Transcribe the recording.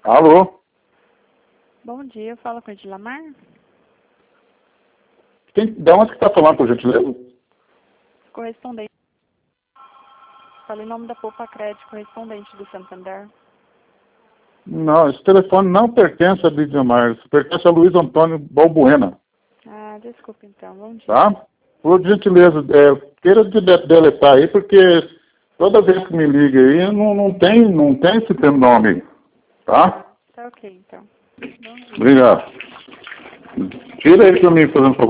Alô? Bom dia, eu falo com a Edilamar. Da onde que está falando, por gentileza? Correspondente. Fala em nome da Poupa Crédito, correspondente do Santander. Não, esse telefone não pertence a Lidmar, isso pertence a Luiz Antônio Balbuena. Ah, desculpa então, bom dia. Tá? Por gentileza, queira deletar aí, porque toda vez que me liga aí, não tem esse nome, tá? Tá ok então. Bom dia. Obrigado. Tira aí para mim, fazendo favor.